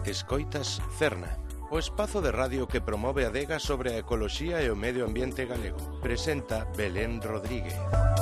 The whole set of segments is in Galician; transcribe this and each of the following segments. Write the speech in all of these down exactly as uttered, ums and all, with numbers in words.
Escoitas Cerna, o espazo de radio que promove a adega sobre a ecoloxía e o medio ambiente galego. Presenta Belén Rodríguez.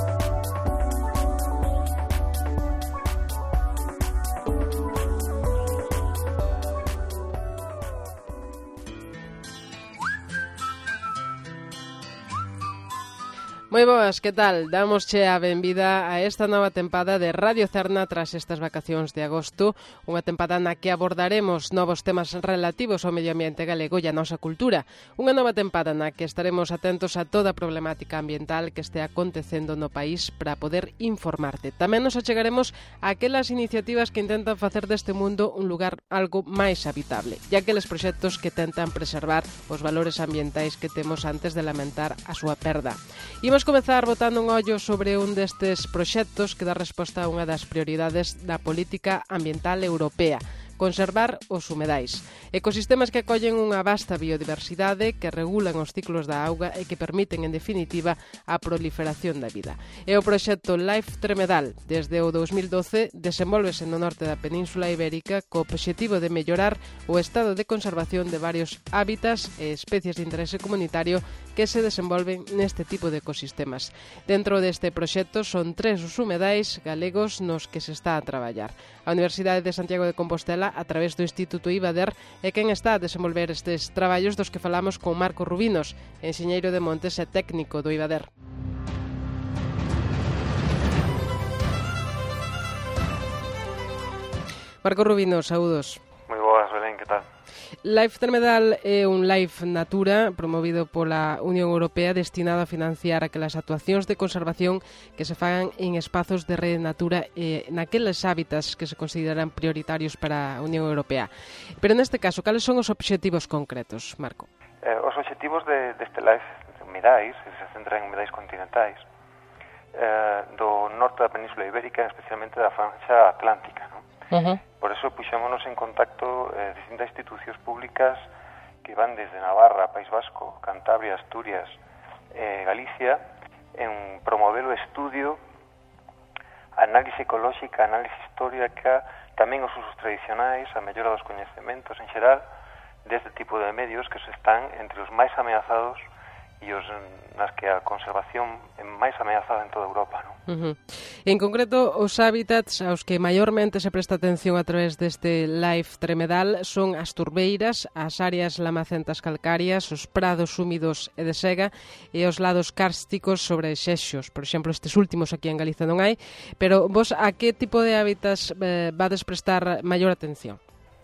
Moi boas, que tal? Damosche a benvida a esta nova tempada de Radio Cerna tras estas vacacións de agosto, unha tempada na que abordaremos novos temas relativos ao medio ambiente galego e a nosa cultura. Unha nova tempada na que estaremos atentos a toda a problemática ambiental que este acontecendo no país para poder informarte. Tamén nos achegaremos a aquelas iniciativas que intentan facer deste mundo un lugar algo máis habitable e aqueles proxectos que tentan preservar os valores ambientais que temos antes de lamentar a súa perda. Imos comezar botando un ollo sobre un destes proxectos que dá resposta a unha das prioridades da política ambiental europea: conservar os humedais, ecosistemas que acollen unha vasta biodiversidade, que regulan os ciclos da auga e que permiten, en definitiva, a proliferación da vida. É o proxecto Life Tremedal. Desde o dous mil doce desenvólvese no norte da Península Ibérica co obxectivo de mellorar o estado de conservación de varios hábitats e especies de interese comunitario que se desenvolven neste tipo de ecosistemas. Dentro deste proxecto son tres os humedais galegos nos que se está a traballar. A Universidade de Santiago de Compostela, a través do Instituto IBADER, é quen está a desenvolver estes traballos dos que falamos con Marco Rubinos, enxeñeiro de montes e técnico do IBADER. Marco Rubinos, saúdos. Moi boas, Belén, que tal? Life Tremedal é un Life Natura promovido pola Unión Europea destinado a financiar aquelas actuacións de conservación que se fagan en espazos de rede Natura e naqueles hábitats que se consideran prioritarios para a Unión Europea. Pero neste caso, cales son os obxectivos concretos, Marco? Eh, os obxectivos de, deste Life humedais, que se centran en humedais continentais, eh, do norte da Península Ibérica, especialmente da franxa atlántica, non? Uh-huh. Por eso puxémonos en contacto eh, distintas institucións públicas que van desde Navarra, País Vasco, Cantabria, Asturias, eh, Galicia, en promover o estudio, análise ecolóxica, análise histórica, tamén os usos tradicionais, a mellora dos coñecementos en xeral deste tipo de medios que se están entre os máis ameazados e os nas que a conservación é máis ameazada en toda Europa, non? Uh-huh. En concreto, os hábitats aos que maiormente se presta atención a través deste Life Tremedal son as turbeiras, as áreas lamacentas calcarias, os prados húmidos e de sega e os lados kársticos sobre xexos. Por exemplo, estes últimos aquí en Galiza non hai, pero vos a que tipo de hábitats eh, vades prestar maior atención?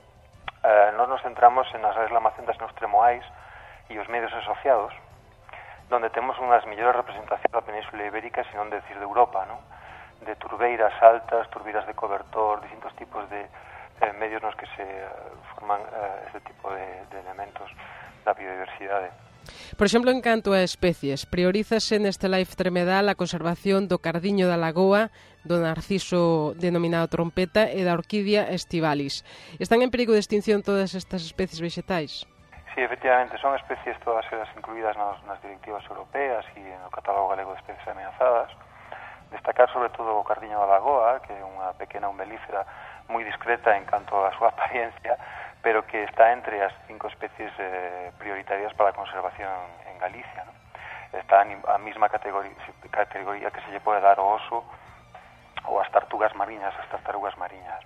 Uh, nós nos centramos en as áreas lamacentas nos tremoais e os medios asociados, donde temos unhas mellores representacións da Península Ibérica, se non decir de Europa, non? De turbeiras altas, turbeiras de cobertor, distintos tipos de eh, medios nos que se uh, forman uh, este tipo de, de elementos da biodiversidade. Por exemplo, en canto a especies, priorízase neste Life Tremedal a conservación do cardiño da lagoa, do narciso denominado trompeta e da orquídea estivalis. Están en perigo de extinción todas estas especies vegetais? Sí, efectivamente, son especies todas elas incluídas nas, nas directivas europeas e no catálogo galego de especies ameazadas. Destacar sobre todo o cardiño da lagoa, que é unha pequena umbelífera moi discreta en canto a súa apariencia, pero que está entre as cinco especies eh, prioritarias para a conservación en Galicia, ¿no? Está a mesma categoría, categoría que se lle pode dar ao oso ou as tartugas mariñas, as tartarugas mariñas.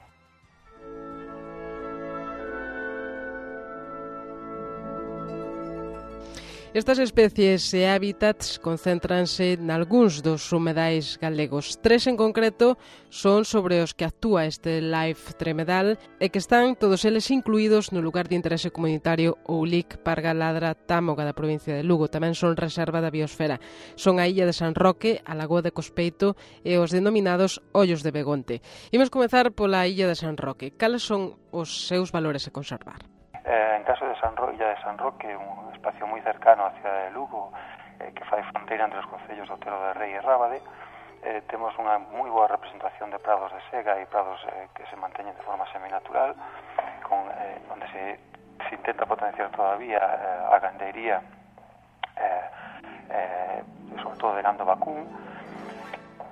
Estas especies e hábitats concéntranse nalgúns dos humedais galegos. Tres en concreto son sobre os que actúa este Life Tremedal e que están todos eles incluídos no lugar de interese comunitario Oulic Parga Ladra Támoga da provincia de Lugo. Tamén son reserva da biosfera. Son a illa de San Roque, a lagoa de Cospeito e os denominados ollos de Begonte. Imos comezar pola illa de San Roque. Cales son os seus valores a conservar? Eh, en caso de San Ro- Illa de San Roque, un espacio moi cercano á cidade de Lugo, eh, que fai fronteira entre os concellos de Otero de Rei e Rábade, eh, temos unha moi boa representación de prados de sega e prados eh, que se manteñen de forma seminatural, con, eh, onde se, se intenta potenciar todavía eh, a gandeiría, eh, eh, sobre todo de gando vacún.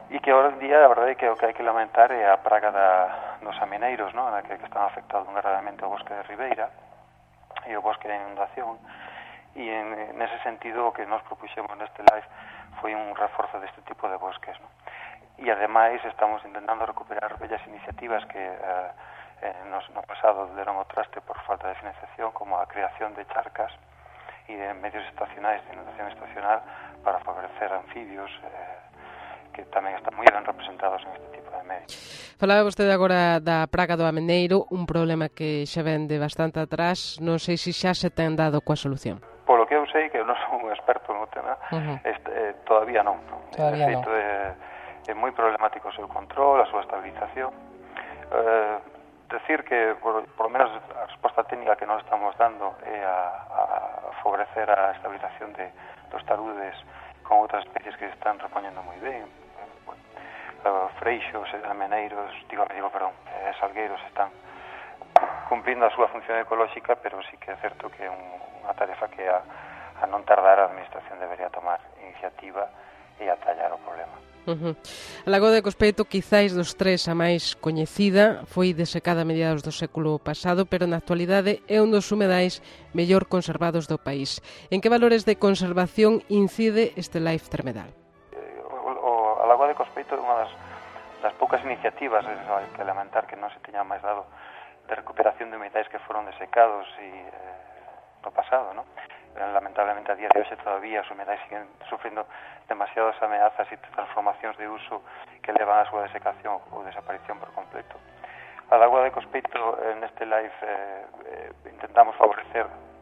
e que ahora en día a verdade é que o que hai que lamentar é a praga da, dos ameneiros, non? Na que, que están afectados gravemente o bosque de ribeira e o bosque de inundación, e en, nese sentido o que nos propuxemos neste live foi un reforzo deste tipo de bosques, non? E ademais estamos intentando recuperar bellas iniciativas que eh, eh, nos, no pasado deron o traste por falta de financiación, como a creación de charcas e de medios estacionais de inundación estacional para favorecer anfibios eh, que tamén están moi ben representados en este tipo de medios. Falaba vostede agora da praga do ameneiro, un problema que xa ven de bastante atrás, non sei se xa se ten dado coa solución. Polo que eu sei, que eu non sou un experto no tema, uh-huh. este, eh, todavía non. Todavía non. É, é moi problemático o seu control, a súa estabilización. Eh, decir que, por, por lo menos, a resposta técnica que nós estamos dando é a, a favorecer a estabilización de, dos taludes con outras especies que se están repoñendo moi ben. Bueno, uh, freixos, ameneiros, digo, digo, perdón, eh, salgueiros están cumplindo a súa función ecolóxica, pero sí que é certo que é un, unha tarefa que a, a non tardar a Administración debería tomar iniciativa e atallar o problema. Uh-huh. A Lagoa de Cospeito, quizáis dos tres a máis coñecida, foi desecada a mediados do século pasado, pero na actualidade é un dos humedais mellor conservados do país. En que valores de conservación incide este Life Tremedal? Eh, o, o, a Lagoa de Cospeito é unha das, das poucas iniciativas, hai que lamentar que non se teña máis dado, de recuperación de humedais que foron desecados e eh, no pasado, ¿no? Lamentablemente a día de hoxe todavía os humedais siguen sufrindo demasiadas ameazas e transformacións de uso que levan a súa desecación ou desaparición por completo. A Lagoa de Cospeito, neste live, eh, eh, intentamos favorecer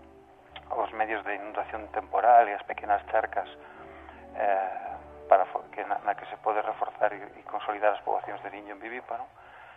os medios de inundación temporal e as pequenas charcas eh, para que na, na que se pode reforzar e, e consolidar as poboacións de liño en vivíparo.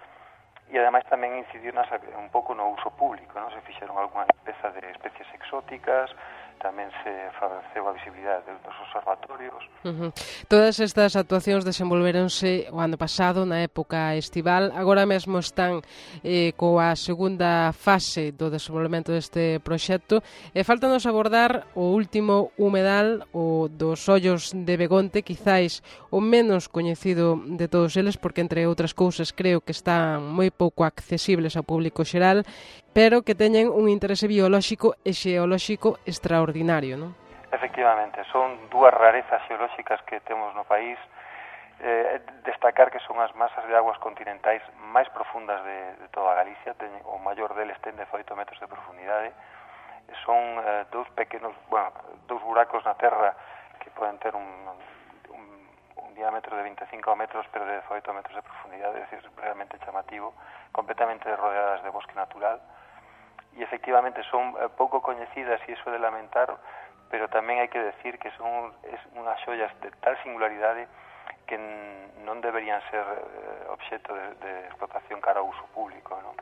E ademais tamén incidir nas, un pouco no uso público, non? Se fixeron algunha peza de especies exóticas, tamén se favoreceu a visibilidade dos observatorios. Uh-huh. Todas estas actuacións desenvolveronse o ano pasado, na época estival. Agora mesmo están eh, coa segunda fase do desenvolvemento deste proxecto. E faltanos abordar o último humedal, o dos Ollos de Begonte, quizáis o menos coñecido de todos eles, porque entre outras cousas creo que están moi pouco accesibles ao público xeral, pero que teñen un interese biolóxico e xeolóxico extraordinario, non? Efectivamente, son dúas rarezas xeolóxicas que temos no país. Eh, destacar que son as masas de aguas continentais máis profundas de, de toda Galicia, teñen, o maior deles ten dezoito metros de profundidade. Son eh, dous pequenos, bueno, dous buracos na terra que poden ter un, un, un diámetro de veinticinco metros, pero de dezoito metros de profundidade, é dicir, realmente chamativo, completamente rodeadas de bosque natural. E efectivamente son eh, pouco coñecidas, e iso de lamentar, pero tamén hai que decir que son es unhas xoias de tal singularidade que non deberían ser eh, obxecto de, de explotación cara ao uso público, non?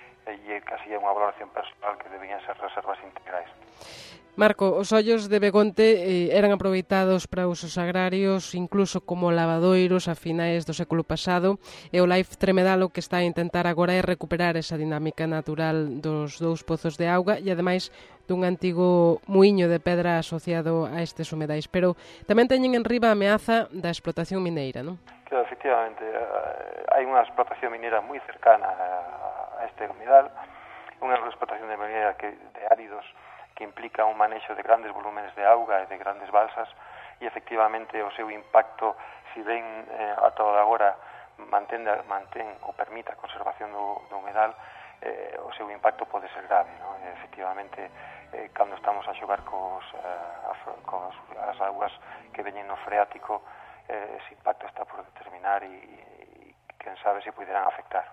E casi é unha valoración personal que deberían ser reservas integrais. Marco, os ollos de Begonte eh, eran aproveitados para usos agrarios, incluso como lavadoiros a finais do século pasado, e o Life Tremedal o que está a intentar agora é recuperar esa dinámica natural dos dous pozos de auga e, ademais, dun antigo muiño de pedra asociado a estes humedais. Pero tamén teñen en riba a ameaza da explotación mineira, non? Claro, efectivamente, hai unha explotación minera moi cercana a este humedal, unha explotación de minera que, de áridos, que implica un manexo de grandes volúmenes de auga e de grandes balsas, e efectivamente o seu impacto, si ben eh, a toda agora mantén, mantén ou permite a conservación do, do humedal, eh, o seu impacto pode ser grave, non? E, efectivamente, eh, cando estamos a xogar cos, eh, cos as augas que veñen no freático, eh, ese impacto está por determinar e, e quen sabe se puderan afectar.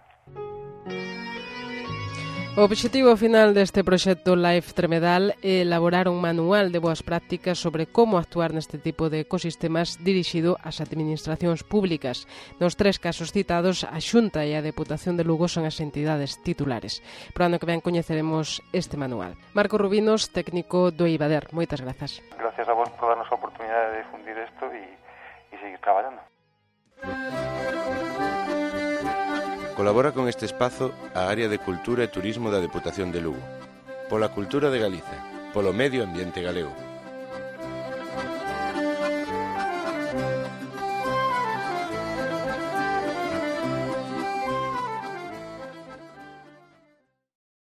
O obxectivo final deste proxecto Life Tremedal é elaborar un manual de boas prácticas sobre como actuar neste tipo de ecosistemas dirixido ás administracións públicas. Nos tres casos citados, a Xunta e a Deputación de Lugo son as entidades titulares. Pro ano que ven coñeceremos este manual. Marco Rubinos, técnico do Eivader. Moitas grazas. Gracias a vos por darnos a oportunidade de difundir isto e, e seguir traballando. Colabora con este espazo a Área de Cultura e Turismo da Deputación de Lugo. Pola cultura de Galiza, polo medio ambiente galego.